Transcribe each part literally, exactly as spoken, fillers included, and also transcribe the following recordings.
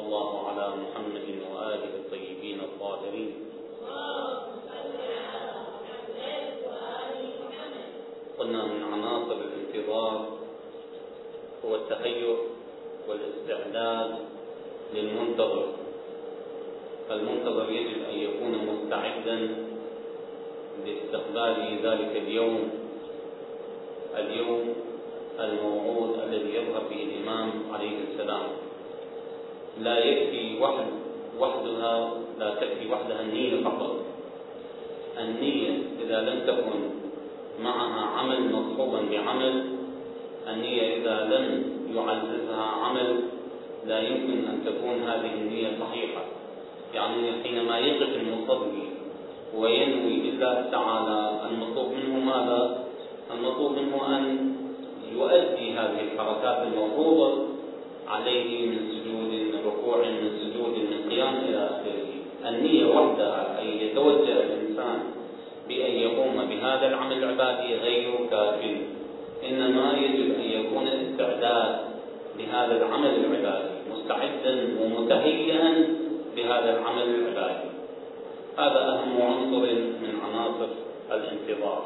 الله على محمد وآله الطيبين الطاهرين. قلنا من عناصر الانتظار هو التهيؤ والاستعداد للمنتظر. المنتظر يجب أن يكون مستعدا لاستقبال ذلك اليوم اليوم الموعود الذي يظهر فيه الإمام عليه السلام. لا يكفي وحد وحدها لا تكفي وحدها النية فقط. النية إذا لم تكن معها عمل مصحوبا بعمل، النية إذا لم يعززها عمل، لا يمكن أن تكون هذه النية صحيحة. يعني حينما يقف المصلي وينوي لله تعالى، المطلوب منه ماذا؟ المطلوب منه أن يؤدي هذه الحركات المفروضة عليه من سجود، من ركوع، من سجود، من قيام إلى آخره. النية وحدها، أن يتوجه الإنسان بأن يقوم بهذا العمل العبادي غير كاف، إنما يجب أن يكون الاستعداد لهذا العمل العبادي، مستعدا ومتهيئا بهذا العمل العبادي. هذا أهم عنصر من عناصر الانتظار.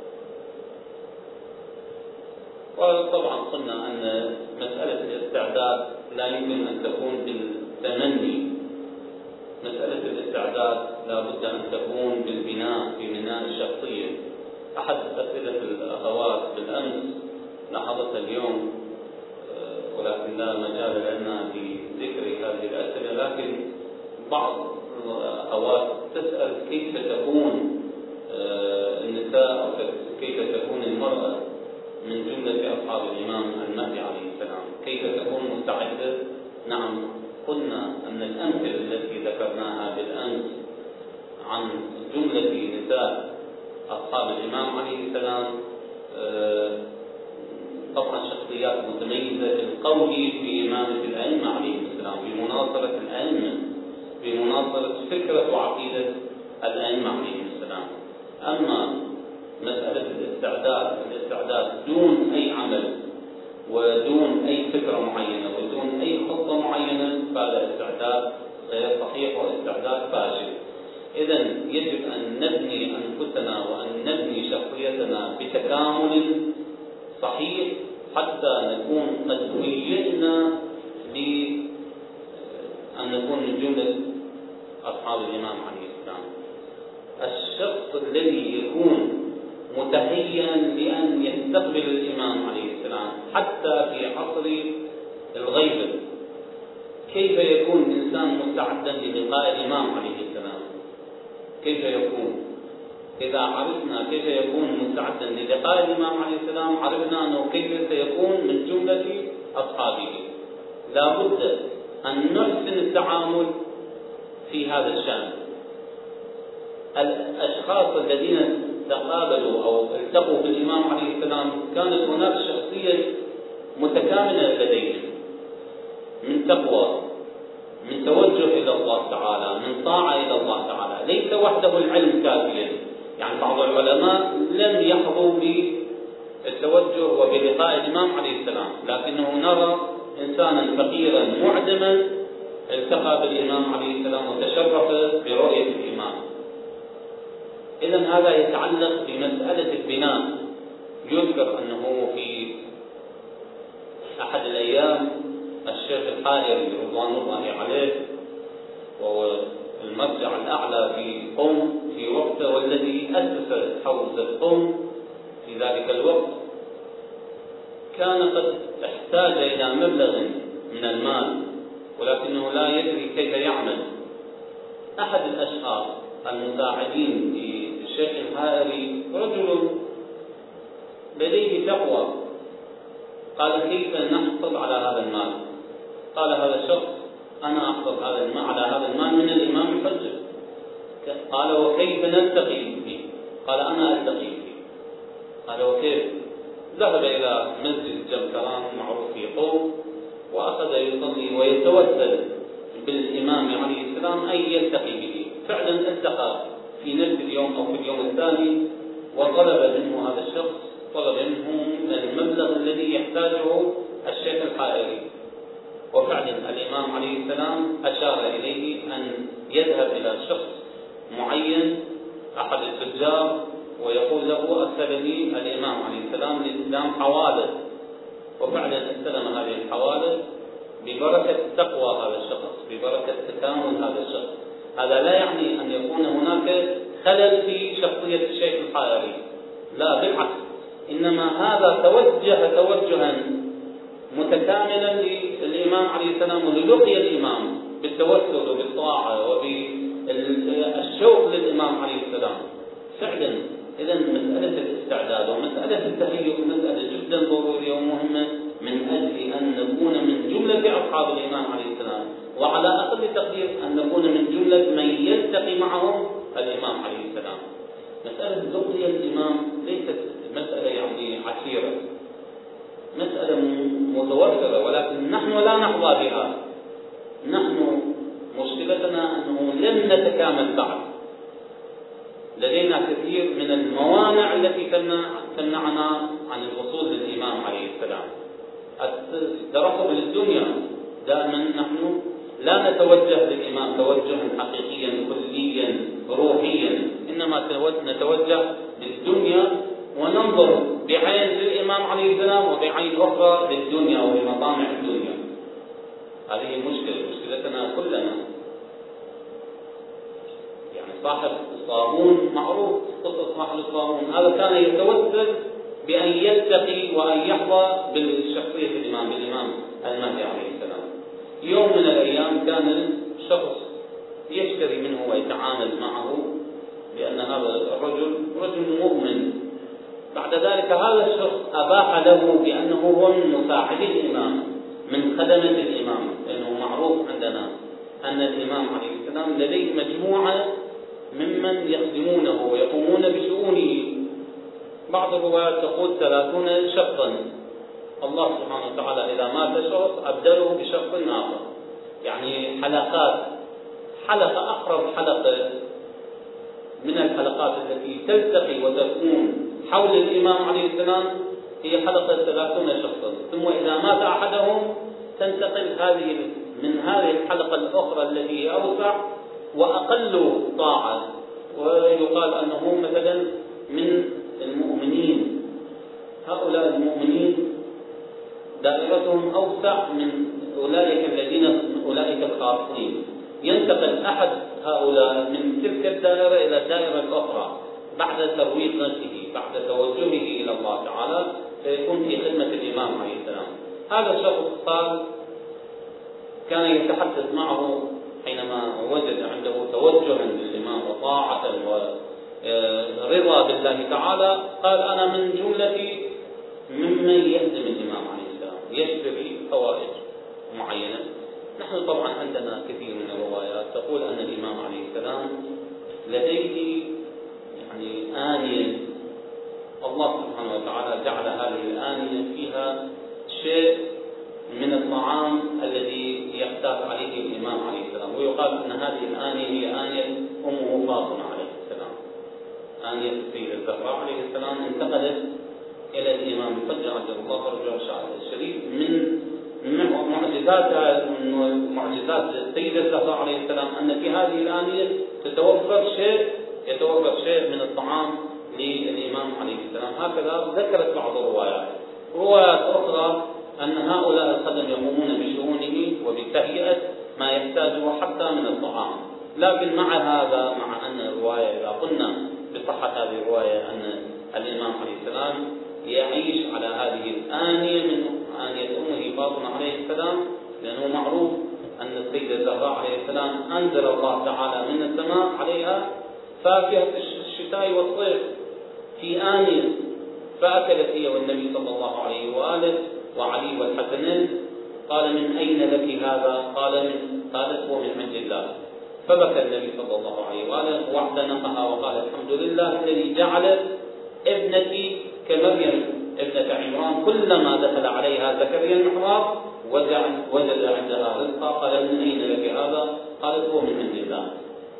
وطبعا قلنا أن مسألة الاستعداد لا يمكن أن تكون بالتمني. مسألة الاستعداد لا بد أن تكون بالبناء، ببناء الشخصية. أحد أسئلة الأخوات بالأمس لاحظتها اليوم، ولكن لا مجال لنا لذكر هذه الأسئلة، لكن بعض الأخوات تسأل كيف تكون النساء أو كيف تكون المرأة من جملة أصحاب الإمام المهدي عليه السلام، كيف تكون مستعدة؟ نعم، قلنا أن الأمثلة التي ذكرناها بالأمس عن جملة نساء أصحاب الإمام عليه السلام طبعا شخصيات متميزة في القول في إمامة الأئمة عليه السلام، بمناصرة الأئمة، بمناصرة فكرة وعقيدة الأئمة عليه السلام. أما مسألة الاستعداد الاستعداد دون أي عمل ودون أي فكرة معينة ودون أي خطة معينة، فهذا استعداد غير صحيح واستعداد فاشل. إذن يجب أن نبني أنفسنا وأن نبني شخصيتنا بتكامل صحيح حتى نكون قد هيئنا لأن نكون من جملة أصحاب الإمام عليه السلام. الشخص الذي يكون متهيئا لأن يستقبل الإمام عليه السلام حتى في عصر الغيبة، كيف يكون إنسان مستعدا للقاء الإمام عليه السلام؟ كيف يكون؟ إذا عرفنا كيف يكون مستعدا للقاء الإمام عليه السلام، عرفنا أنه كيف سيكون من جملة أصحابه. لا بد أن نحسن التعامل في هذا الشأن. الأشخاص الذين تقابلوا أو التقوا بالإمام عليه السلام كانت هناك شخصية متكاملة لديهم، من تقوى، من توجه إلى الله تعالى، من طاعة إلى الله تعالى. ليس وحده العلم كافيا، يعني بعض العلماء لم يحظوا بالتوجه وبلقاء الإمام عليه السلام، لكنه نرى إنسانا فقيرا معدما التقى بالإمام عليه السلام وتشرف برؤية الإمام. إذن هذا يتعلق بمسألة البناء. يذكر أنه في أحد الأيام الشيخ الحائري رضوان الله عليه، وهو المرجع الأعلى في قم في وقته والذي أسس حوزة قم في ذلك الوقت، كان قد احتاج إلى مبلغ من المال ولكنه لا يدري كيف يعمل. أحد الأشخاص المساعدين للشيخ الحائري رجل لديه تقوى، قال كيف نحصل على هذا المال؟ قال هذا الشخص أنا أحصل على المال على هذا المال من الإمام الحجة. قال وكيف نلتقي به؟ قال أنا ألتقي به. قال وكيف؟ ذهب إلى مسجد جمكران معروف في قوم وأخذ يصلي ويتوسل بالإمام عليه السلام أن يلتقي به. فعلا التقى في نفس اليوم أو في اليوم الثاني، وطلب منه هذا الشخص طلب منه المبلغ الذي يحتاجه الشيخ الحائري. وفعلا الإمام عليه السلام أشار إليه أن يذهب إلى شخص معين أحد التجار ويقول له أرسلني الإمام عليه السلام لإسلام حوالة، وفعلا استلم هذه الحوالة ببركة تقوى هذا الشخص، ببركة تكامل هذا الشخص. هذا لا يعني أن يكون هناك خلل في شخصية الشيخ الحائري، لا بالعكس، إنما هذا توجه توجها متكاملا للإمام عليه السلام وللقي الإمام بالتوسل وبالطاعة وبالشوق للإمام عليه السلام. فعلا إذا مسألة الاستعداد ومسألة التهيؤ مسألة جدا ضرورية ومهمة من أجل أن نكون من جملة أصحاب الإمام عليه السلام، وعلى أقل تقدير أن نكون من جملة من يلتقي معهم الإمام عليه السلام. مسألة لقي الإمام ليست مسألة يعني عسيرة، مسألة متوفرة، ولكن نحن لا نحظى بها. نحن مشكلتنا أنه لم نتكامل بعد، لدينا كثير من الموانع التي تمنعنا عن الوصول للإمام عليه السلام. الترقب للدنيا دائما نحن لا نتوجه للإمام توجها حقيقيا كليا روحيا، إنما نتوجه للدنيا وننظر بعين للإمام عليه السلام وبعين أخرى للدنيا ولمطامع الدنيا. هذه مشكلة مشكلتنا كلنا. يعني صاحب الصابون معروف قصة صاحب الصابون، هذا كان يتوسل بأن يلتقي وأن يحظى بالشخصية الإمام بالإمام المهدي عليه السلام. يوم من الأيام كان الشخص يشتري منه ويتعامل معه لأن هذا الرجل رجل مؤمن. بعد ذلك هذا الشخص أباح له بأنه هو من مساعدي الإمام، من خدمة الإمام، لأنه معروف عندنا أن الإمام عليه السلام لديه مجموعة ممن يخدمونه ويقومون بشؤونه. بعض الروايات تقول ثلاثون شخصا، الله سبحانه وتعالى إذا مات شخص أبدله بشخص آخر، يعني حلقات. حلقة أقرب حلقة من الحلقات التي تلتقي وتكون حول الإمام عليه السلام هي حلقة ثلاثون شخصا، ثم إذا مات أحدهم تنتقل هذه من هذه الحلقة الأخرى التي هي أوسع وأقل طاعة، ويقال أنه مثلا من المؤمنين. هؤلاء المؤمنين دائرتهم أوسع من أولئك الذين أولئك الخاصين. ينتقل أحد هؤلاء من تلك الدائرة إلى الدائرة الأخرى بعد ترويض نفسه، بعد توجهه إلى الله تعالى، سيكون في خدمة الإمام عليه السلام. هذا الشخص قال كان يتحدث معه حينما وجد عنده توجها للإمام وطاعة ورضا بالله تعالى، قال أنا من جملة ممن يخدم الإمام عليه السلام يشتري حوائج معينة. نحن طبعا عندنا كثير من الروايات تقول أن الإمام عليه السلام لديه يعني آنية، الله سبحانه وتعالى جعل هذه الآنية فيها شيء من الطعام الذي يحتاج عليه الإمام عليه السلام، ويقال أن هذه الآنية هي آنية أمه فاطمة عليه السلام. آنية السيدة الزهراء عليه السلام انتقلت إلى الإمام الفجر عجل الله فرجه الشريف. من معجزات من معجزات السيدة الزهراء عليه السلام أن في هذه الآنية تتوفر شيء يتوفر شيء من الطعام للإمام عليه السلام. هكذا ذكرت بعض الروايات. روايات أخرى أن هؤلاء الخدم يقومون بشؤونه وبتهيئة ما يحتاجه حتى من الطعام. لكن مع هذا، مع أن الرواية إذا قلنا بصحة هذه الرواية أن الإمام عليه السلام يعيش على هذه الآنية من آنية أمه فاطمة عليه السلام، لأنه معروف أن السيدة الزهراء عليه السلام أنزل الله تعالى من السماء عليها فاكهة الشتاء والصيف في آنية، فأكلت هي والنبي صلى الله عليه وآله وعلي والحسنين. قال من أين لك هذا؟ قال من قالت هو من عند الله. فبكى النبي صلى الله عليه وآله واعتنقها وقال الحمد لله الذي جعل ابنتي كمريم ابنة عمران كلما دخل عليها زكريا المحراب وجد عندها رزقا. قال من أين لك هذا؟ قالت هو من عند الله.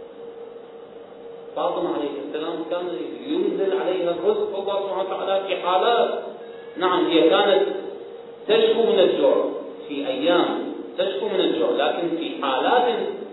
فاطمة عليه السلام كان ينزل عليها الرزق الله سبحانه وتعالى في حالات. نعم هي كانت تشكو من الجوع في أيام تشكو من الجوع، لكن في حالات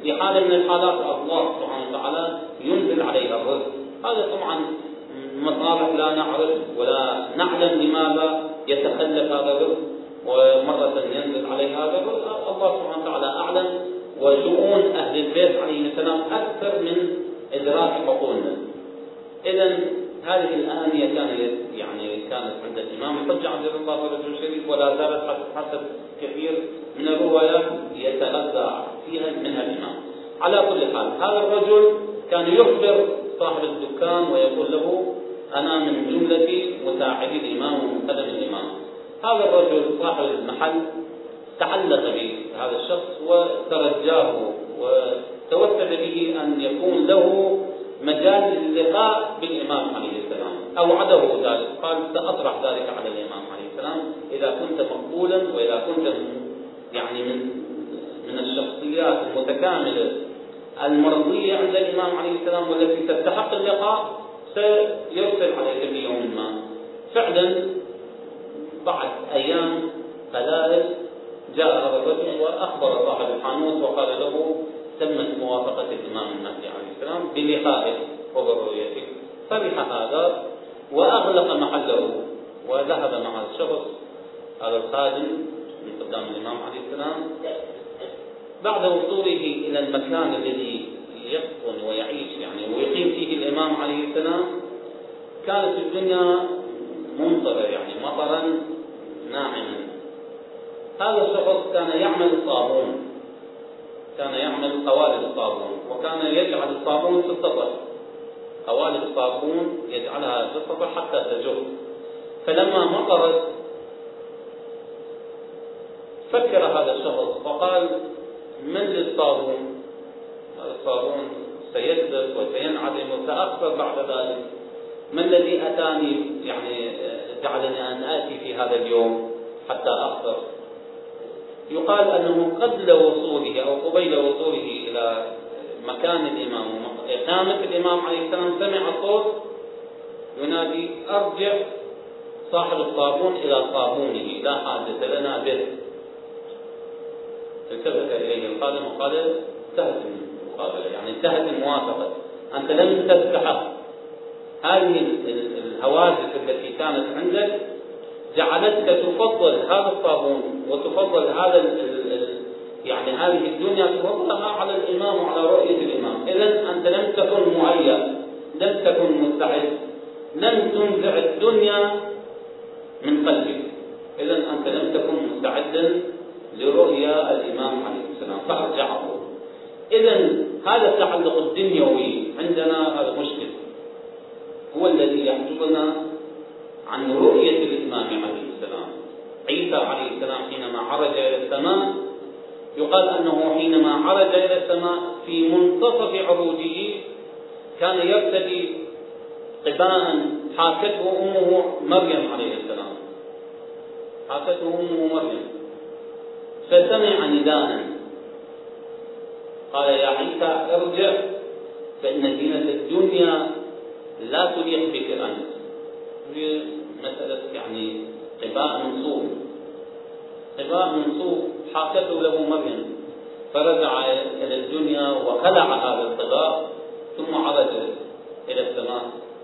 في حالة من الحالات الله سبحانه وتعالى ينزل عليها الرزق. هذا طبعا مصالح لا نعرف ولا نعلم لماذا يتخلف هذا الرزق ومرة ينزل عليه هذا الرزق، الله سبحانه وتعالى أعلم، وشؤون أهل البيت عليه السلام أكثر من إدراك عقولنا. إذا هذه الآنية كانت يعني كانت عند الإمام حجة عبد الله ورجل شريف، ولا زالت حسب كثير من الروايات يتغذى فيها منها الإمام. على كل حال هذا الرجل كان يخبر صاحب الدكان ويقول له أنا من جملة مساعدي الإمام ومقدم الإمام. هذا الرجل صاحب المحل تعلق بهذا الشخص وترجاه وتوسل به أن يكون له مجال اللقاء بالإمام عليه السلام، أوعده ذلك، قال سأطرح ذلك على الإمام عليه السلام إذا كنت مقبولا وإذا كنت يعني من من الشخصيات المتكاملة المرضية عند الإمام عليه السلام والتي تستحق اللقاء سيرسل عليك في يوم ما. فعلا بعد أيام قلائل جاء هذا الرجل وأخبر صاحب الحانوت وقال له تمت موافقة الإمام المهدي عليه السلام بلقائه وبرؤيته. فرح هذا وأغلق محله وذهب مع الشخص هذا الخادم من قدام الإمام عليه السلام. بعد وصوله إلى المكان الذي يسكن ويعيش يعني ويقيم فيه الإمام عليه السلام كانت الدنيا ممطرة يعني مطرا ناعما. هذا الشخص كان يعمل الصابون، كان يعمل قوالب الصابون، وكان يجعل الصابون في السطح، قوالب الصابون يجعلها في السطح حتى تجف. فلما مطرت فكر هذا الشخص فقال من للصابون؟ هذا الصابون سيتلف وسينعدم وسأخسر بعد ذلك، ما الذي أتاني يعني جعلني أن آتي في هذا اليوم حتى أخسر؟ يقال أنه قبل وصوله أو قبيل وصوله إلى مكان الإمام وإقامة الإمام عليه السلام سمع صوت ينادي أرجع صاحب الصابون إلى صابونه لا حاجة لنا به. التفت إليه الخادم وقال انتهت المقابلة، يعني انتهت الموافقة، أنت لم تستحق. هذه الهواجس التي كانت عندك جعلتك تفضل هذا الصابون وتفضل هذا ال ال يعني هذه الدنيا تفضلها على الإمام وعلى رؤية الإمام. إذن أنت لم تكن مهيأ، لم تكن مستعد، لم تنزع الدنيا من قلبك، إذن أنت لم تكن مستعدا لرؤيا الإمام عليه السلام فأرجعه. إذن هذا التعلق الدنيوي عندنا هذا مشكل، هو الذي يحجبنا عن رؤية الإمام عليه السلام. عيسى عليه السلام حينما عرج إلى السماء يقال أنه حينما عرج إلى السماء في منتصف عروجه كان يرتدي قباء حاكته أمه مريم عليه السلام، حاكته أمه مريم، فسمع نداء قال يا عيسى ارجع فإن زينة الدنيا لا تليق بك أنت. هي مسألة يعني قباء منصوب، قباء منصوب حاكته له مريم، فرجع إلى الدنيا وخلع هذا القباء ثم عرج إلى السماء،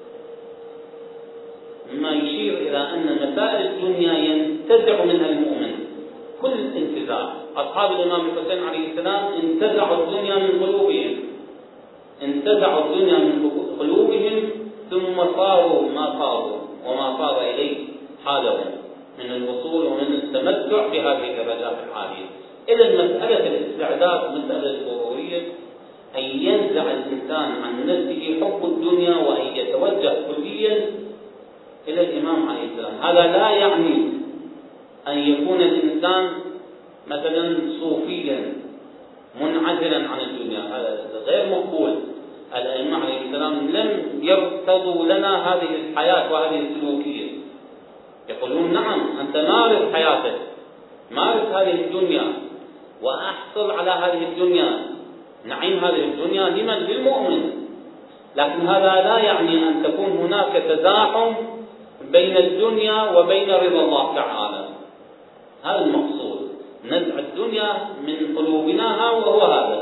مما يشير إلى أن مسائل الدنيا ينتزع منها المؤمن كل انتزاع. أصحاب الإمام الحسين عليه السلام انتزعوا الدنيا من قلوبهم، انتزعوا الدنيا من قلوبهم ثم صاروا ما صاروا وما صار إليه حالهم من الوصول ومن التمتع بهذه الدرجات العالية. إذا مسألة الاستعداد مسألة ضرورية، أن ينزع الإنسان عن نفسه حب الدنيا وأن يتوجه كليا إلى الإمام عليه السلام. هذا لا يعني أن يكون الإنسان مثلا صوفيا منعزلا عن الدنيا، هذا غير مقبول. الأئمة عليه السلام لم يرتضوا لنا هذه الحياة وهذه السلوكية، يقولون نعم أنت مارس حياتك، مارس هذه الدنيا وأحصل على هذه الدنيا، نعيم هذه الدنيا لمن؟ للمؤمن، لكن هذا لا يعني أن تكون هناك تزاحم بين الدنيا وبين رضا الله تعالى. هذا المقصود، نزع الدنيا من قلوبنا وهو هذا، أن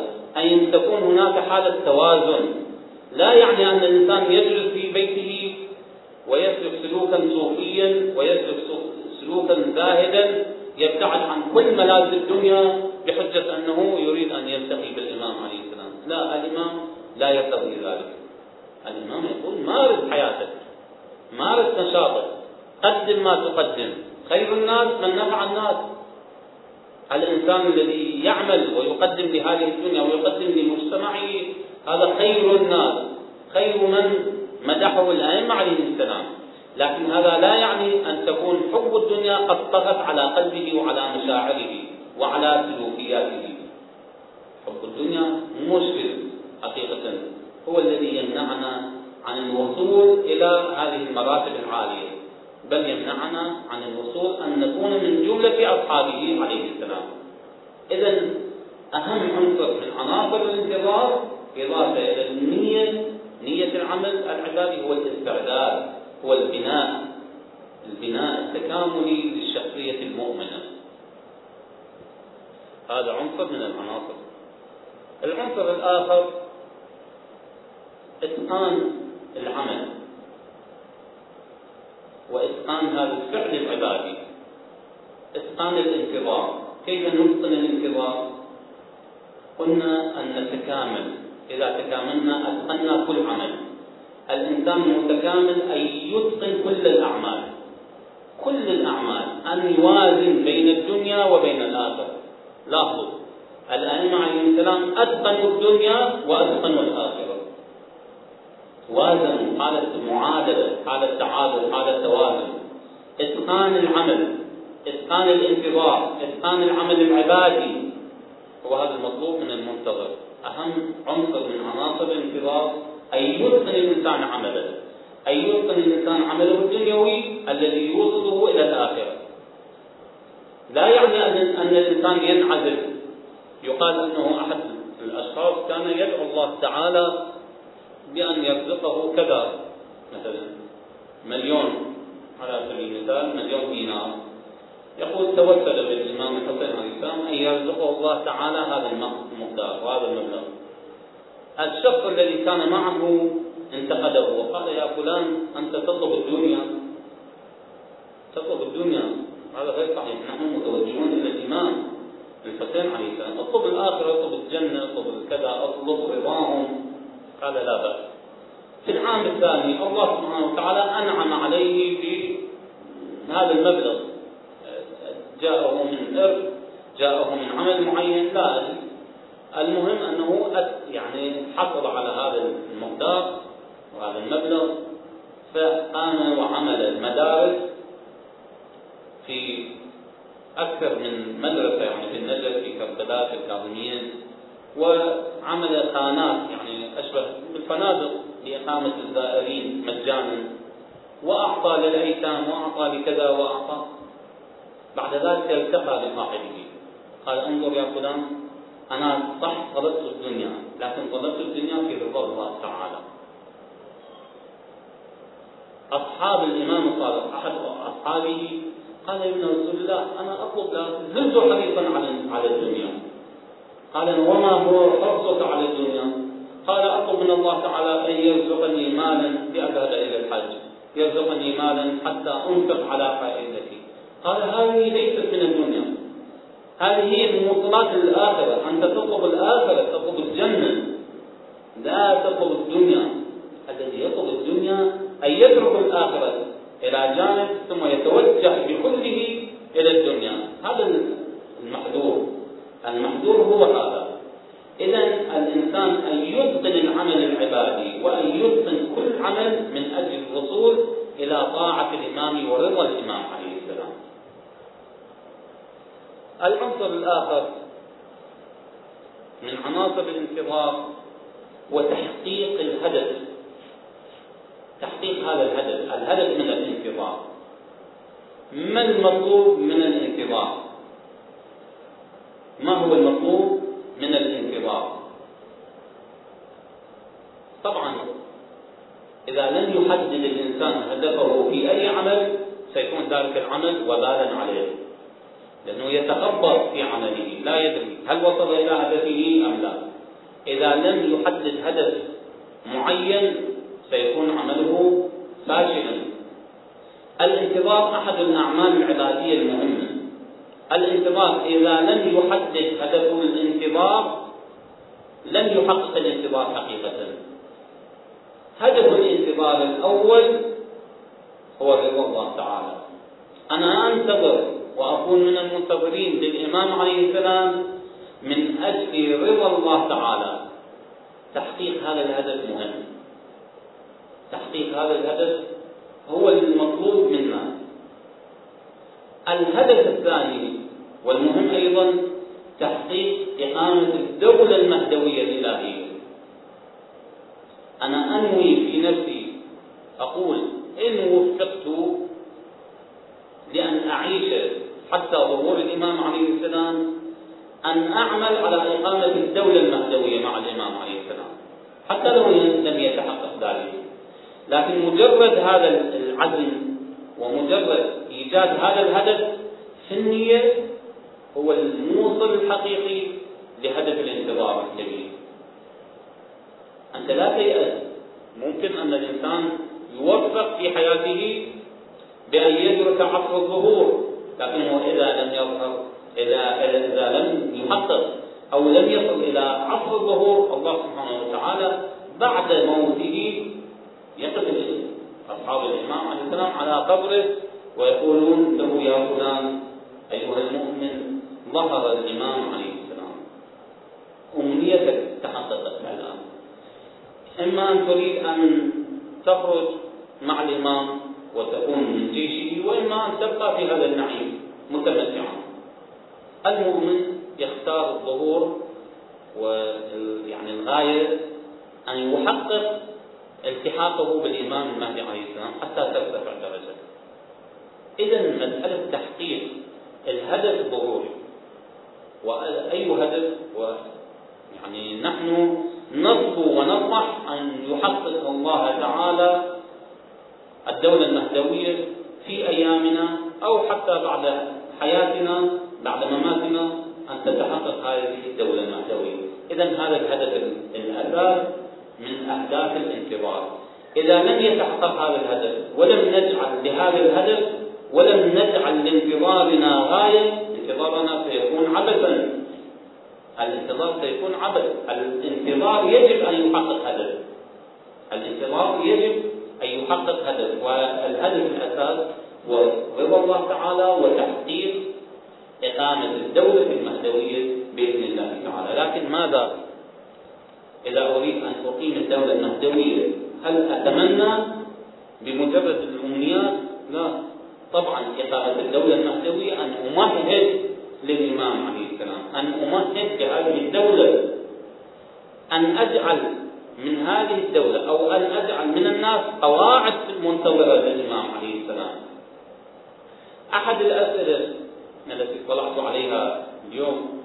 أن تكون هناك حالة توازن. لا يعني أن الإنسان يجلس في بيته ويسلك سلوكا صوفيا ويسلك سلوكا زاهدا يبتعد عن كل ملاذ الدنيا بحجة أنه يريد أن يلتقي بالإمام عليه السلام. لا، الإمام لا يقتضي ذلك. الإمام يقول مارس حياتك، مارس نشاطك، قدم ما تقدم. خير الناس من نفع الناس. الإنسان الذي يعمل ويقدم لهذه الدنيا ويقدم لمجتمعه هذا خير الناس، خير من مدحه الأئمة عليهم السلام. لكن هذا لا يعني أن تكون حب الدنيا قد طغت على قلبه وعلى مشاعره وعلى سلوكياته. حب الدنيا مشكل حقيقة، هو الذي يمنعنا عن الوصول إلى هذه المراتب العالية، بل يمنعنا عن الوصول أن نكون من جملة أصحابه عليه السلام. إذن أهم عنصر من عناصر الانتظار إضافة إلى النية، نية العمل العبادي، هو الاستعداد، هو البناء، البناء التكاملي للشخصية المؤمنة. هذا عنصر من العناصر. العنصر الآخر إتقان العمل وإتقان هذا الفعل العبادي، إتقان الانتظار. كيف نتقن الانتظار؟ قلنا أن نتكامل، إذا تكاملنا أتقنا كل عمل. الإنسان المتكامل أن يتقن كل الأعمال، كل الأعمال، أن يوازن بين الدنيا وبين الآخرة. لاحظوا الأئمة عليهم السلام أتقنوا الدنيا وأتقنوا الآخرة، وازنوا، حالة معادلة، حالة تعادل، حالة توازن. إتقان العمل، إتقان الانتظار، إتقان العمل العبادي، هو هذا المطلوب من المنتظر. أهم عنصر من عناصر الانتظار أن يتقن الإنسان عمله، أن يتقن الإنسان عمله الدنيوي الذي يوصله إلى الآخرة. لا يعني أن الإنسان ينعزل. يقال أنه أحد الأشخاص كان يدعو الله تعالى بأن يرزقه كذا، مثلا مليون على سبيل المثال، مليون دينار. يقول توسل بالإمام الحسين عليه السلام أن يرزقه الله تعالى هذا المقدار وهذا المبلغ. الشخص الذي كان معه انتقده وقال يا فلان أنت تطلب الدنيا، تطلب الدنيا، هذا غير صحيح. نحن متوجهون إلى الإمام الحسين عليه السلام، اطلب الآخرة، اطلب الجنة، اطلب كذا، اطلب رضاهم. قال لا بأس. في العام الثاني الله سبحانه وتعالى أنعم عليه بهذا المبلغ، جاءه من إرث، جاءه من عمل معين، لا أدري. المهم أنه يعني حصل على هذا المقدار وهذا المبلغ، فقام وعمل المدارس في أكثر من مدرسة، يعني في النجف، في كربلاء، في الكاظميين، وعمل خانات يعني أشبه بالفنادق لإقامة الزائرين مجانا، وأعطى للأيتام وأعطى لكذا وأعطى. بعد ذلك التقى بصاحبه قال انظر يا فلان، أنا صح طلبت الدنيا، لكن طلبت الدنيا في رضا الله تعالى. أصحاب الإمام الصادق أحد أصحابه قال يا ابن رسول الله أنا أطلب لا زلت حريصا على الدنيا. قال وما هو حرصك على الدنيا؟ قال أطلب من الله تعالى أن يرزقني مالا لأذهب إلى الحج، يرزقني مالا حتى أنفق على فائدتي. قال هذه ليست من الدنيا، هذه هي الموصلات للآخرة. أنت تطلب الآخرة، تطلب الجنة، لا تطلب الدنيا. الذي يطلب الدنيا أن يترك الآخرة إلى جانب ثم يتوجه بكله إلى الدنيا. هذا المحذور، المحذور هو هذا. إذن الإنسان أن يتقن العمل العبادي وأن يتقن كل عمل من أجل الوصول إلى طاعة الإمام ورضا الإمام عليه السلام. العنصر الآخر من عناصر الانتظار وتحقيق الهدف، تحقيق هذا الهدف. الهدف من الانتظار، ما المطلوب من الانتظار؟ ما هو المطلوب من الانتظار؟ طبعا إذا لم يحدد الإنسان هدفه في أي عمل سيكون ذلك العمل وبالا عليه، لأنه يتخبط في عمله، لا يدري هل وصل إلى هدفه أم لا. لم يحدد هدف معين سيكون عمله فاشلا. الانتظار أحد الأعمال العبادية المهمة. الانتظار إذا لم يحدد هدفه الانتظار لن يحقق الانتظار حقيقة. هدف الانتظار الأول هو رضا الله تعالى. أنا أنتظر وأكون من المنتظرين للإمام عليه السلام من أجل رضا الله تعالى. تحقيق هذا الهدف مهم. تحقيق هذا الهدف هو المطلوب منا. الهدف الثاني والمهم أيضا تحقيق إقامة الدولة المهدوية الإلهية. أنا أنوي في نفسي أقول إن وفقت لأن أعيش حتى ظهور الإمام عليه السلام أن أعمل على إقامة الدولة المهدوية مع الإمام عليه السلام حتى لو لم يتحقق ذلك. لكن مجرد هذا العزم ومجرد إيجاد هذا الهدف في النية هو الموصل الحقيقي لهدف الانتظار الكبير. أنت لا تيأس. ممكن أن الإنسان يوفق في حياته بأن يدرك عصر الظهور، لكنه إذا لم يظهر إذا, إذا لم يحقق أو لم يصل إلى عصر الظهور الله سبحانه وتعالى بعد موته يقف أصحاب الإمام عليه السلام على قبره ويقولون له يا فلان أيها المؤمن ظهر الإمام عليه السلام، أمنيتك تحققت الآن. إما أن تريد أن تخرج مع الإمام وتكون من جيشه، وإما أن تبقى في هذا النعيم متمتعا. المؤمن يختار الظهور ويعني الغاية أن يحقق التحاقه بالإمام المهدي عليه السلام حتى ترتفع درجته. إذن مسألة تحقيق الهدف الظهوري وأي هدف، ويعني نحن نرجو ونطمح أن يحقق الله تعالى الدولة المهدوية في أيامنا أو حتى بعد حياتنا بعد مماتنا أن تتحقق هذه الدولة المهدوية. إذن هذا الهدف الأساس من أهداف الانتظار. إذا لم يتحقق هذا الهدف ولم نجعل لهذا الهدف ولم نجعل لانتظارنا غاية، انتظارنا سيكون عبثا. الانتظار سيكون عبث. الانتظار يجب أن يحقق هدف. الانتظار يجب أن يحقق هدف، والهدف الأساس هو رضا الله تعالى وتحقيق إقامة الدولة المهدوية بإذن الله تعالى. لكن ماذا إذا أريد أن أقيم الدولة المهدوية؟ هل أتمنى بمجرد الأمنيات؟ لا طبعا. إقامة الدولة المهدوية أن أمهد للإمام عليه السلام، أن أمهد لهذه الدولة، أن أجعل من هذه الدولة أو أن أجعل من الناس قواعد منتظرة للإمام عليه السلام. أحد الأسئلة التي اطلعت عليها اليوم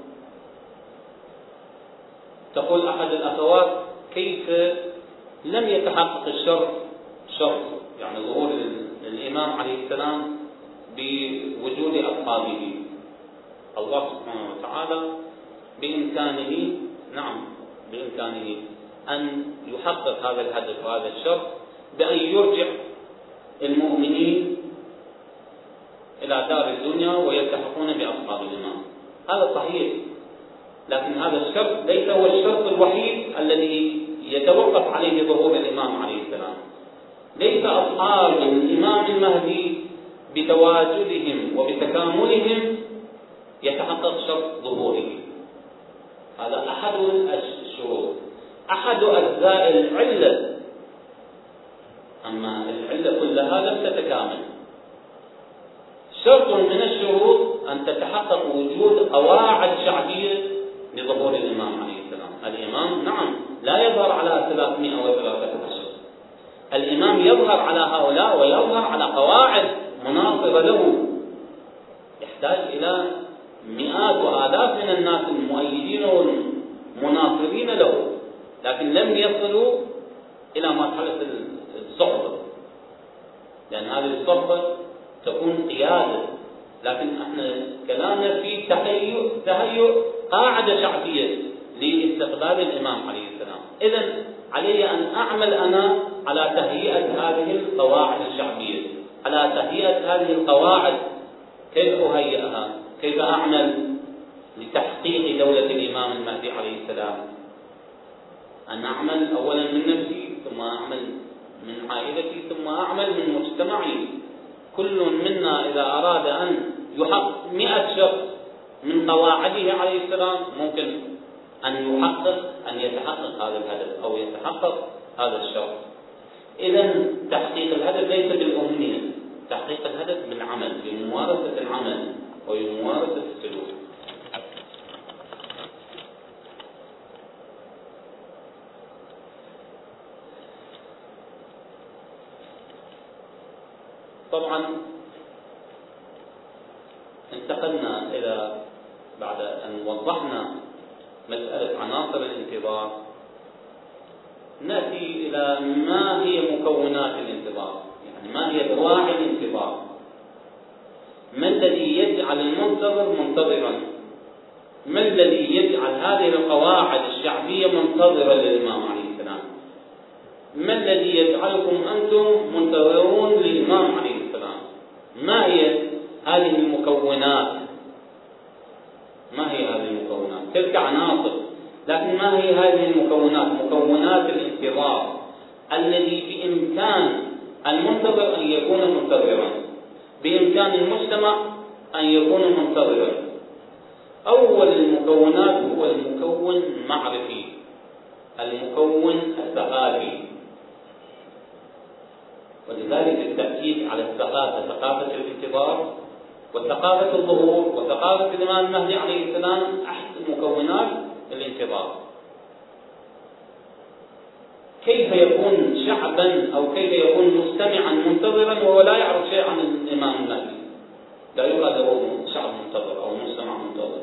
تقول أحد الأخوات كيف لم يتحقق الشرط شرط يعني ظهور الإمام عليه السلام بوجود أصحابه؟ الله سبحانه وتعالى بإمكانه، نعم بإمكانه أن يحقق هذا الهدف وهذا الشرط بأن يرجع المؤمنين إلى دار الدنيا ويلتحقون بأصحاب الإمام. هذا صحيح، لكن هذا الشرط ليس هو الشرط الوحيد الذي يتوقف عليه ظهور الإمام عليه السلام. ليس أصحاب الإمام المهدي بتواجدهم وبتكاملهم يتحقق شرط ظهوره. هذا أحد الشروط، أحد أجزاء العلة، أما العلة كلها لم تتكامل. شرط من الشروط أن تتحقق وجود قواعد شعبية لظهور الإمام عليه السلام. الإمام نعم لا يظهر على ثلاثمائة وثلاثة عشر، الإمام يظهر على هؤلاء ويظهر على قواعد مناصرة له، يحتاج إلى مئات وآلاف من الناس المؤيدين والمناصرين له، لكن لم يصلوا إلى مرحلة الصحبة، لأن هذه الصحبة تكون قيادة. لكن احنا كلامنا في تهيئ تهيئ قاعدة شعبية لاستقبال الإمام عليه السلام. إذن علي أن أعمل أنا على تهيئة هذه القواعد الشعبية، على تهيئة هذه القواعد. كيف أهيئها؟ كيف أعمل لتحقيق دولة الإمام المهدي عليه السلام؟ أن أعمل أولا من نفسي، ثم أعمل من عائلتي، ثم أعمل من مجتمعي. كل منا إذا أراد أن يحقق مئة شخص من قواعده عليه السلام ممكن أن يحقق أن يتحقق هذا الهدف أو يتحقق هذا الشرط. إذن تحقيق الهدف ليس بالأمنية، تحقيق الهدف بالعمل، بممارسة العمل وبممارسة السلوك. طبعا انتقلنا إلى بعد أن وضحنا مسألة عناصر الانتظار، نأتي إلى ما هي مكونات الانتظار، يعني ما هي دواعي الانتظار، ما الذي يجعل المنتظر منتظرا، ما الذي يجعل هذه القواعد الشعبية منتظرة للإمام عليه السلام، ما الذي يجعلكم أنتم منتظرون للإمام عليه السلام. ما هي هذه المكونات؟ ما هي هذه المكونات؟ تلك عناصر، لكن ما هي هذه المكونات؟ مكونات الانتظار الذي بإمكان المنتظر أن يكون منتظرا، بإمكان المجتمع أن يكون منتظرا. أول المكونات هو المكون المعرفي، المكون الثقافي، ولذلك التأكيد على الثقافة، ثقافة الانتظار وثقافة الظهور وثقافة الإمام المهدي عليه السلام أحد مكونات الانتظار. كيف يكون شعبا أو كيف يكون مستمعا منتظرا وهو لا يعرف شيء عن الإمام المهدي؟ لا يقال له شعب منتظر أو مجتمع منتظر.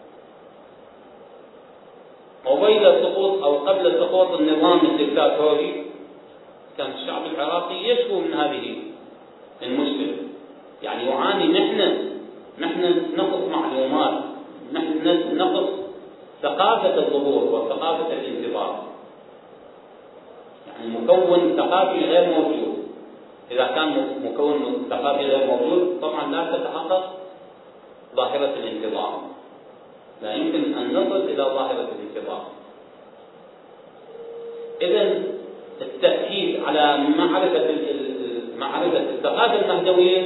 وبين سقوط أو قبل سقوط النظام الدكتاتوري كان الشعب العراقي يشكو من هذه المشكلة، يعني يعاني نحن نحن نقص معلومات، نحن نقص ثقافة الظهور وثقافة الانتظار، يعني مكون ثقافي غير موجود. إذا كان مكون ثقافي غير موجود طبعا لا تتحقق ظاهرة الانتظار، لا يمكن أن نصل إلى ظاهرة الانتظار. إذن التأكيد على معرفة معرفة الثقافة المهدوية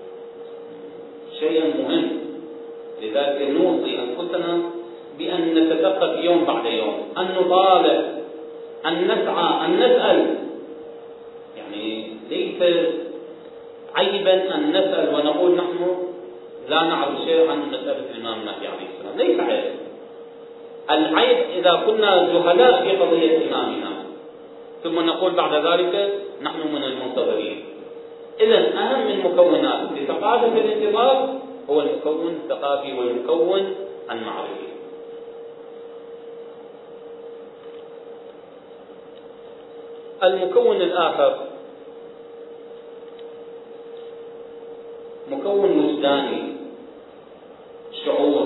شيء مهم، لذلك نوصي أنفسنا بأن نتثقف يوم بعد يوم، أن نطالع، أن نسعى، أن نسأل. يعني ليس عيبا أن نسأل ونقول نحن لا نعرف شيء عن مسألة الإمام المهدي عليه السلام، ليس عيب. العيب إذا كنا جهلاء في قضية إمامنا ثم نقول بعد ذلك نحن من المنتظرين. إذن أهم المكونات لثقافة الانتظار هو المكون الثقافي والمكون المعرفي. المكون الآخر مكون وجداني، شعور،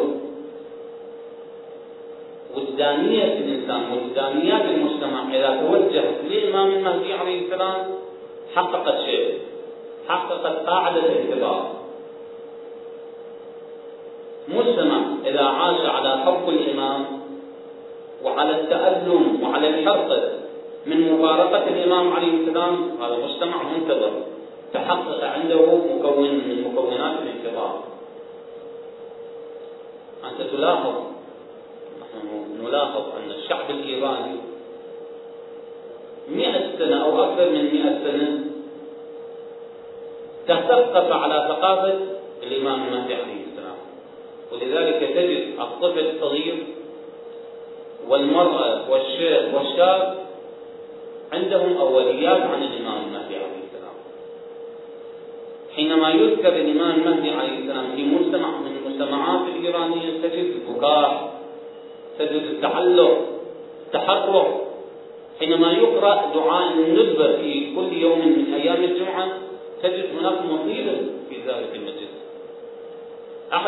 وجدانية الإنسان، وجدانيات المجتمع إذا توجهت للإمام المهدي عليه السلام حققت شيء، حققت قاعدة الانتظار. مجتمع إذا عاش على حب الإمام وعلى التألم وعلى الحرص من مفارقة الإمام عليه السلام، هذا مجتمع منتظر، تحقق عنده مكون من مكونات الانتظار. أنت تلاحظ، نحن نلاحظ أن الشعب الإيراني مئة سنة أو أكثر من مئة سنة تثقف على ثقافة الإمام المهدي عليه السلام، ولذلك تجد الطفل الصغير والمرأة والشيخ والشاب عندهم أوليات عن الإمام المهدي عليه السلام. حينما يذكر الإمام المهدي عليه السلام في مجتمع من المجتمعات الإيرانية تجد البكاء، تجد التعلق، التحرك. حينما يقرأ دعاء الندبة في كل يوم من أيام الجمعة تجد هناك مصيبة في ذلك المسجد. أحد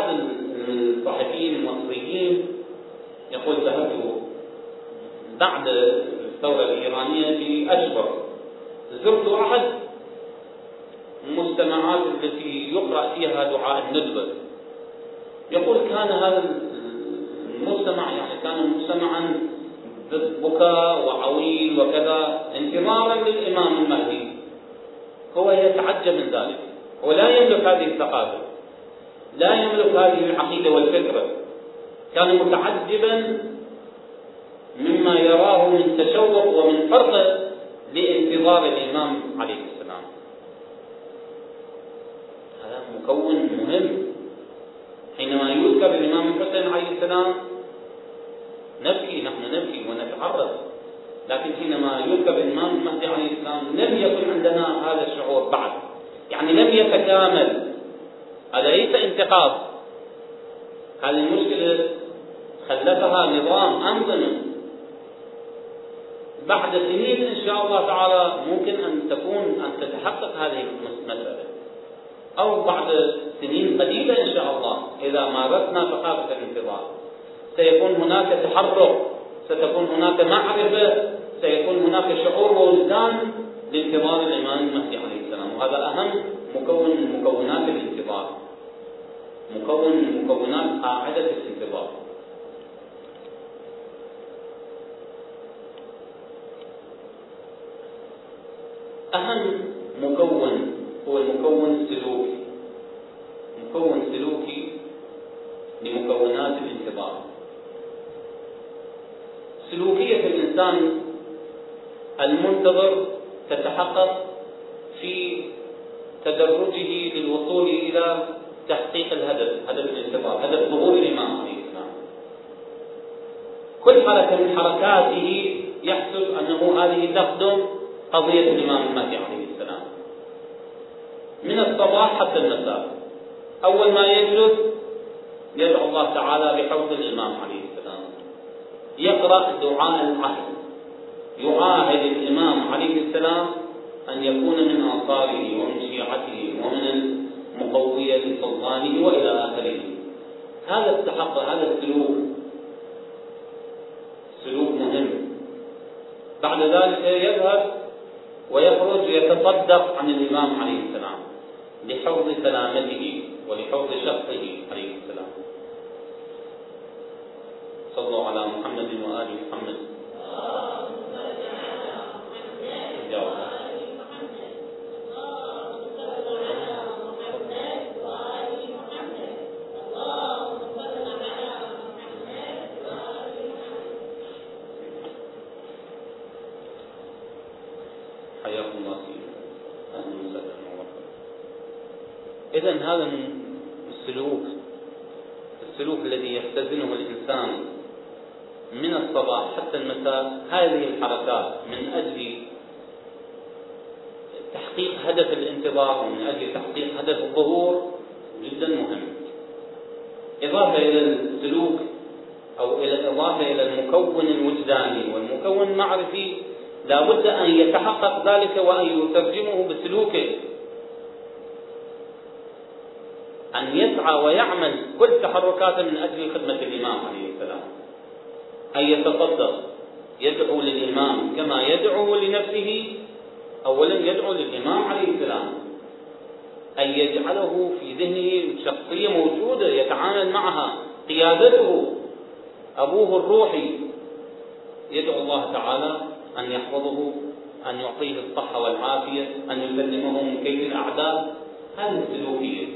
الصحفيين المصريين يقول ذهبت بعد الثورة الإيرانية بأشهر زرت أحد المجتمعات التي يقرأ فيها دعاء الندبة، يقول كان هذا المجتمع يعني كان مجتمعا بكاء وعويل وكذا انتظارا للإمام المهدي. هو يتعجب من ذلك، هو لا يملك هذه الثقافة، لا يملك هذه العقيدة والفكرة، كان متعجبا مما يراه من تشوق ومن فرط لانتظار الإمام عليه السلام. هذا مكون مهم. حينما يذكر الإمام الحسين عليه السلام نبكي، نحن نبكي ونتعرض، لكن حينما يذكر الإمام المهدي عليه السلام لم يكن عندنا هذا الشعور بعد، يعني لم يتكامل. هذا ليس انتقاص، هذه المشكلة خلفها نظام أنظمة. بعد سنين إن شاء الله تعالى ممكن أن تكون أن تتحقق هذه المسألة، أو بعد سنين قليلة إن شاء الله إذا مارسنا ثقافة الانتظار سيكون هناك تحرك، ستكون هناك معرفة، سيكون هناك شعور ووجدان لانتظار الإمام المهدي عليه السلام. وهذا أهم مكون من مكونات الانتظار، مكون من مكونات قاعدة الانتظار. أهم مكون هو المكون السلوكي، مكون سلوكي لمكونات الانتظار. سلوكية الإنسان المنتظر تتحقق في تدرجه للوصول إلى تحقيق الهدف، هدف الانتظار، هدف ظهور الإمام عليه السلام. كل حركة من حركاته يحسب أنه هذه تخدم قضية الإمام المهدي عليه السلام، من الصباح حتى المساء. أول ما يجلس يدعو الله تعالى بحوض الإمام عليه السلام، يقرأ دعاء العهد، يعاهد الإمام عليه السلام أن يكون من أنصاره ومن شيعته ومن المقوية لسلطانه وإلى آخره. هذا التحقق، هذا السلوك سلوك مهم. بعد ذلك يذهب ويخرج يتصدق عن الإمام عليه السلام لحفظ سلامته ولحفظ شخصه عليه السلام. صلوا على محمد وآل محمد. حياكم الله فيكم. أهلا وسهلا. إذن هذا السلوك، السلوك الذي يختزنه الإنسان من الصباح حتى المساء، هذه الحركات من أجل تحقيق هدف الانتظار ومن أجل تحقيق هدف الظهور جدا مهم. إضافة إلى السلوك أو إلى إضافة إلى المكون الوجداني والمكون المعرفي، لا بد أن يتحقق ذلك وأن يترجمه بسلوكه، أن يسعى ويعمل كل تحركاته من أجل خدمة الإمام عليه السلام، أن يتصدق، يدعو للإمام كما يدعو لنفسه. أولا يدعو للإمام عليه السلام، أن يجعله في ذهنه شخصية موجودة يتعامل معها، قيادته، أبوه الروحي. يدعو الله تعالى أن يحفظه، أن يعطيه الصحة والعافية، أن يسلمه من كيد الأعداء. هذه السلوكية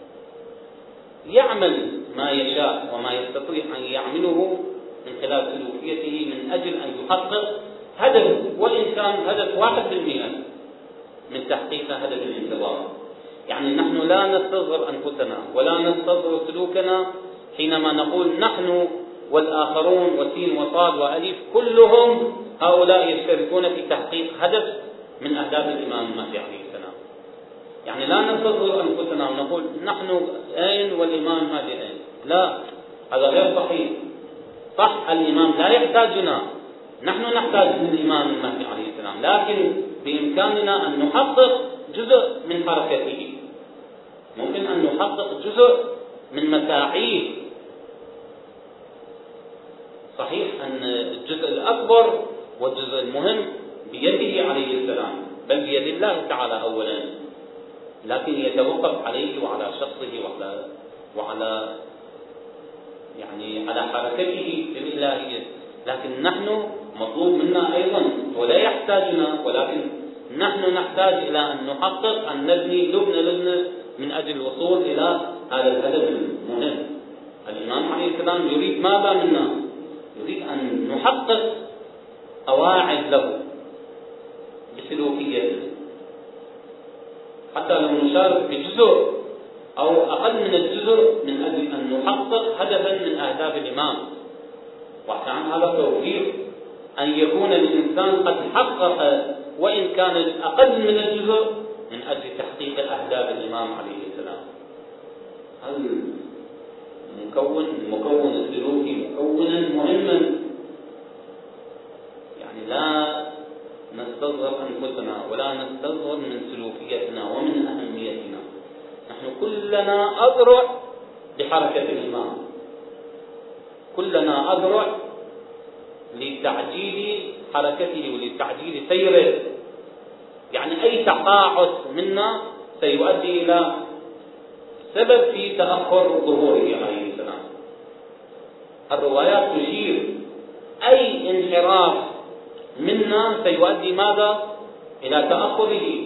يعمل ما يشاء وما يستطيع أن يعمله من خلال سلوكيته من أجل أن يحقق هدف، وإن كان هدف واحد بالمئة من تحقيق هدف الانتظار. يعني نحن لا نستصغر أنفسنا ولا نستصغر سلوكنا حينما نقول نحن والآخرون وسين وصاد وأليف كلهم هؤلاء يشتركون في تحقيق هدف من أهداف الإمام المهدي عليه السلام. يعني لا نستصغر أنفسنا ونقول نحن أين والإمام المهدي أين، لا، هذا غير صحيح. صح، الإمام لا يحتاجنا، نحن نحتاج للإمام المهدي عليه السلام، لكن بإمكاننا أن نحقق جزء من حركته، ممكن أن نحقق جزء من مساعيه. صحيح أن الجزء الأكبر والجزء المهم بيده عليه السلام، بل بيد الله تعالى أولا، لكن يتوقف عليه وعلى شخصه وعلى وعلى يعني على حركته الإلهية. لكن نحن مطلوب منا أيضا، ولا يحتاجنا، ولكن نحن نحتاج إلى أن نحقق، أن نبني لبنة لبنة من أجل الوصول إلى هذا الهدف المهم. الإمام عليه السلام يريد ماذا منا؟ يريد أن نحقق قواعد له بسلوكيته، حتى لو نشارك بجزء أو أقل من الجزء من أجل أن نحقق هدفا من أهداف الإمام. وكان هذا توفيق أن يكون الإنسان قد حقق وإن كان أقل من الجزء من أجل تحقيق أهداف الإمام عليه السلام. هذا المكون المكون السلوكي مكونا مهما، يعني لا نستصغر أنفسنا ولا نستصغر من سلوكيتنا ومن أهميتنا. نحن كلنا أذرع بحركة الإمام، كلنا أذرع لتعجيل حركته ولتعجيل سيره. يعني أي تقاعس منا سيؤدي إلى سبب في تأخر ظهوره عليه السلام. الروايات تشير أي انحراف منا سيؤدي ماذا؟ إلى تأخره.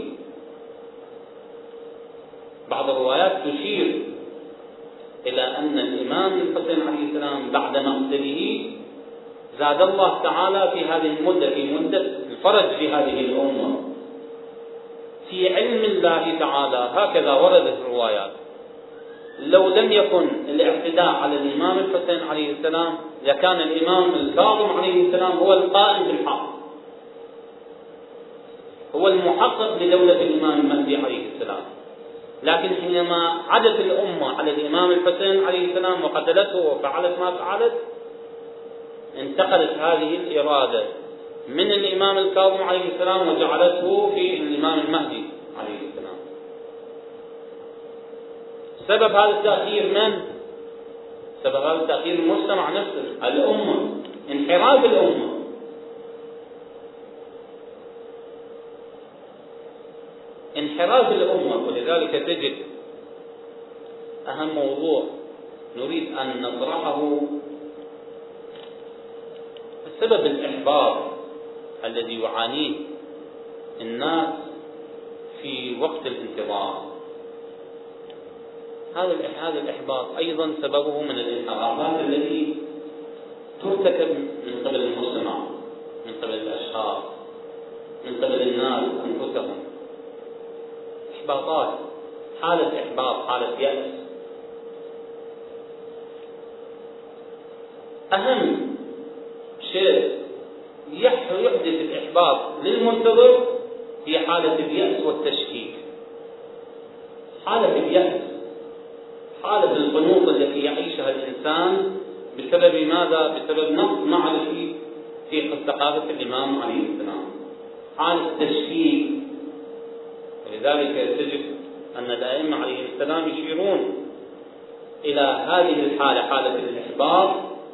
بعض الروايات تشير إلى أن الإمام الحسين عليه السلام بعد مقتله زاد الله تعالى في هذه المدة، في مدة الفرج في هذه الأمة، في علم الله تعالى، هكذا وردت الروايات. لو لم يكن الاعتداء على الإمام الحسين عليه السلام لكان الإمام الكاظم عليه السلام هو القائم بالحق، هو المحقق لدولة الإمام المهدي عليه السلام. لكن حينما عدت الأمة على الإمام الحسين عليه السلام وقتلته وفعلت ما فعلت، انتقلت هذه الإرادة من الإمام الكاظم عليه السلام وجعلته في الإمام المهدي عليه السلام. سبب هذا التأخير من؟ سبب هذا التأخير المجتمع نفسه، الأمة، انحراف الأمة. انحراف الأمة. ولذلك تجد أهم موضوع نريد أن نطرحه سبب الإحباط الذي يعانيه الناس في وقت الانتظار. هذا هذا الإحباط أيضا سببه من الانحرافات التي ترتكب من قبل المجتمع، من قبل الأشخاص، من قبل الناس أنفسهم. إحباطات، حالة إحباط، حالة يأس. أهم شيء يحدث الإحباط للمنتظر هي حالة اليأس والتشكيك. حالة اليأس، حالة القنوط التي يعيشها الإنسان بسبب ماذا؟ بسبب نقص معرفي في ثقافة الإمام عليه السلام. حالة التشكيك. ولذلك تجد أن الأئمة عليه السلام يشيرون إلى هذه الحالة، حالة الإحباط،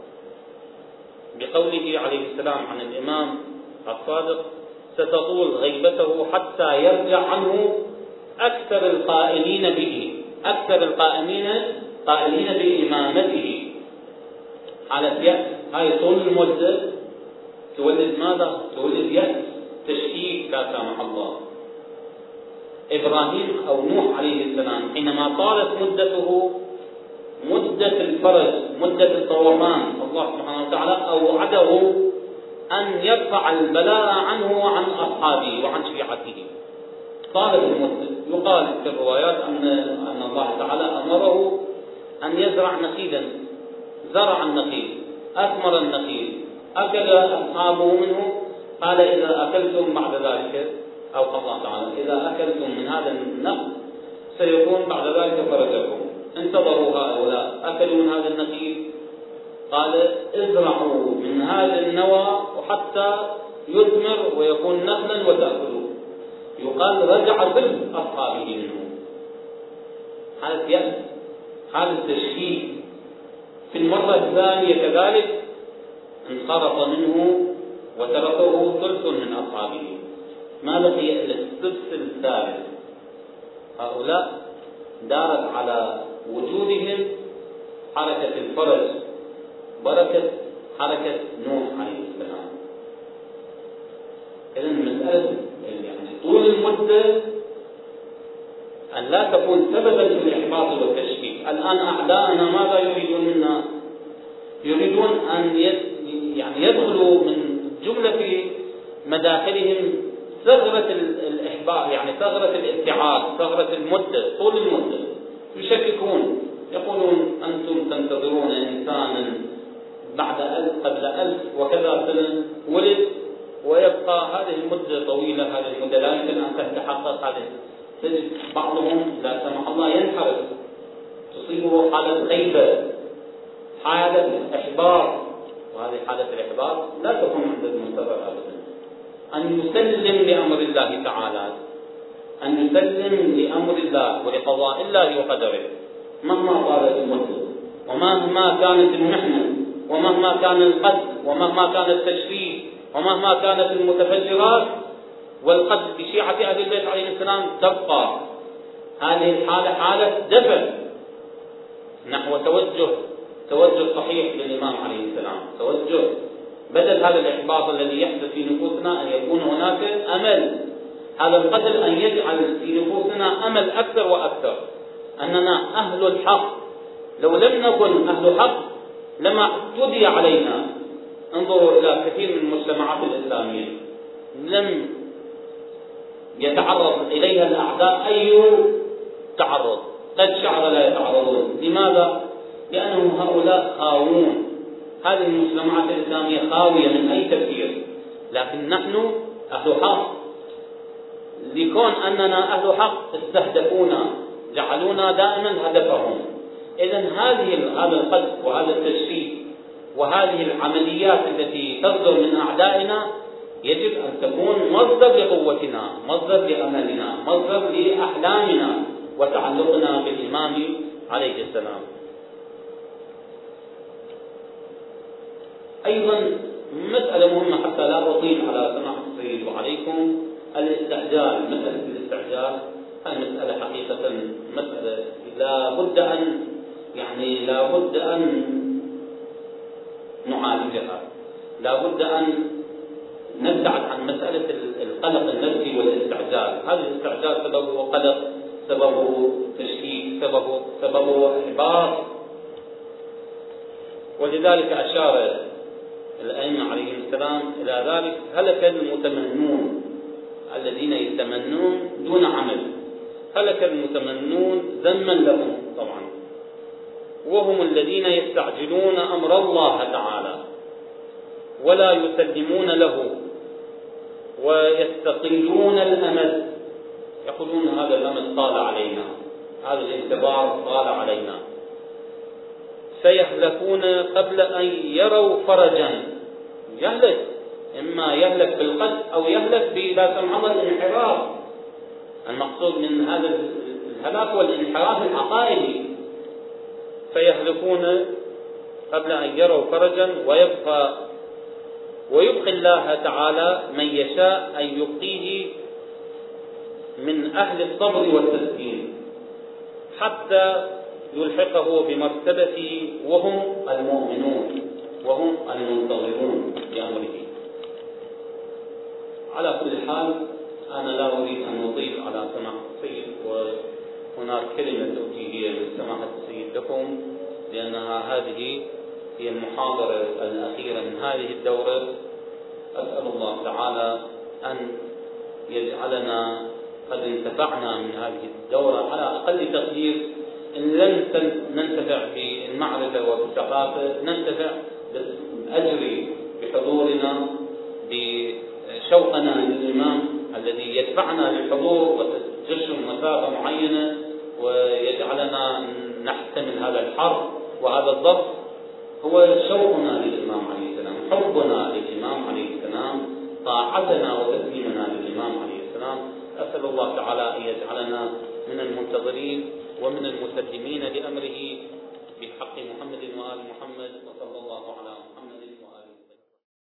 بقوله عليه السلام عن الإمام الصادق: ستطول غيبته حتى يرجع عنه أكثر القائلين به، أكثر القائمين قائلين بإمامته. حالة يأس، هاي طول المدة تولد ماذا؟ تولد يأس، تشكيك، لا سامح الله. إبراهيم أو نوح عليه السلام حينما طالت مدته، مدة الفرج، مدة الطوفان، الله سبحانه وتعالى أوعده أن يرفع البلاء عنه وعن أصحابه وعن شيعته. طالت المدة. يقال في الروايات أن أن الله تعالى أمره أن يزرع نخيلا، زرع النخيل، أثمر النخيل، أكل أصحابه منه، قال: إذا أكلتم بعد ذلك، أو الله تعالى: إذا أكلتم من هذا النخل سيكون بعد ذلك فرجكم. انتظروا هؤلاء، أكلوا من هذا النخيل، قال: ازرعوا من هذا النوى وحتى يثمر ويكون نخلا وتأكلوا. يقال رجع ثلث أصحابه منه. حالة يأس، حالة تشكيك. في المرة الثانية كذلك انصرف منه وتركه أصحابه، ما بقي إلا السدس الثالث. هؤلاء دارت على وجودهم حركة الفرج، بركة حركة نوح عليه السلام. إذن مسألة يعني طول المدة أن لا تكون سببا في الإحباط والتشكيك. الآن أعداءنا ماذا يريدون منا؟ يريدون أن يعني يدخلوا من جملة مداخلهم ثغرة الإحباط، يعني ثغرة الابتعاد، ثغرة المدة، طول المدة. يشككون، يقولون أنتم تنتظرون إنسانا بعد ألف قبل ألف وكذا سنة ولد، ويبقى هذه المدة طويلة، هذه المدة لا يمكن أن تتحقق. هذه تجد بعضهم لا سمح الله ينحرف، تصيبه حالة غيبة، حالة إحباط، وهذه حالة الإحباط لا تكون عند المنتظر أبدا. أن يسلم لأمر الله تعالى، أن يسلم لأمر الله ولقضاء الله وقدره مهما طالت المدة، ومهما كانت المحنة، ومهما كان القتل، ومهما كان التشريد، ومهما كانت المتفجرات والقتل بشيعة أهل البيت عليهم السلام، تبقى هذه الحالة حالة دفع نحو توجه توجه صحيح للإمام عليه السلام، توجه بدل هذا الإحباط الذي يحدث في نفوسنا أن يكون هناك أمل. هذا القتل أن يجعل في نفوسنا أمل أكثر وأكثر أننا أهل الحق. لو لم نكن أهل حق لما اعتدي علينا. انظروا إلى كثير من المجتمعات الإسلامية لم يتعرض إليها الأعداء أي تعرض، قد شعر لا يتعرضون. لماذا؟ لأنهم هؤلاء خاوون. هذه المجتمعات الإسلامية خاوية من أي تفكير، لكن نحن أهل حق. لكون أننا أهل حق استهدفونا، جعلونا دائما هدفهم. إذن هذه هذا القذف وهذا التشكيك وهذه العمليات التي تصدر من أعدائنا يجب أن تكون مصدر لقوتنا، مصدر لأملنا، مصدر لأحلامنا وتعلقنا بالإمام عليه السلام. أيضا مسألة مهمة حتى لا أطيل على سماحة السيد وعليكم، الاستعجال. مسألة الاستعجال هذه مسألة حقيقة مسألة لا بد أن يعني لا بد أن نعالجها، لا بد أن نبتعد عن مسألة القلق النفسي والاستعجال. هذا الاستعجال سببه قلق، سببه تشكيك، سببه سببه إحباط. ولذلك أشار الأئمة عليهم السلام إلى ذلك: هلك المتمنون الذين يتمنون دون عمل، هلك المتمنون ذما لهم طبعا، وهم الذين يستعجلون أمر الله تعالى ولا يسلمون له ويستقلون الأمد، يقولون هذا الأمد طال علينا، هذا الانتظار طال علينا، سيهلكون قبل أن يروا فرجا. يهلك، إما يهلك بالقتل أو يهلك بلا سمح الله الانحراف. المقصود من هذا الهلاك والانحراف العقائدي. فيهلكون قبل أن يروا فرجا ويبقى ويبقي الله تعالى من يشاء أن يبقيه من أهل الصبر والتسليم حتى يلحقه بمرتبته وهم المؤمنون وهم المنتظرون لأمره. على كل حال أنا لا أريد أن أطيل على سماحة السيد، وهناك كلمة توجيهية من سماحة السيد لكم، لأنها هذه هي المحاضرة الأخيرة من هذه الدورة. أسأل الله تعالى أن يجعلنا قد انتفعنا من هذه الدورة على أقل تقدير. إن لم ننتفع بالمعرفة وبالثقافة ننتفع بالأجر بحضورنا، بشوقنا للإمام الذي يدفعنا للحضور وتجشم مسافة معينة ويجعلنا نحتمل هذا الحر وهذا الضغط. هو شوقنا للإمام عليه السلام، حبنا للإمام عليه السلام، طاعتنا وتسليمنا للإمام عليه السلام. أسأل الله تعالى أن يجعلنا من المنتظرين ومن المسلمين لأمره بحق محمد وآل محمد، وصلى الله على محمد.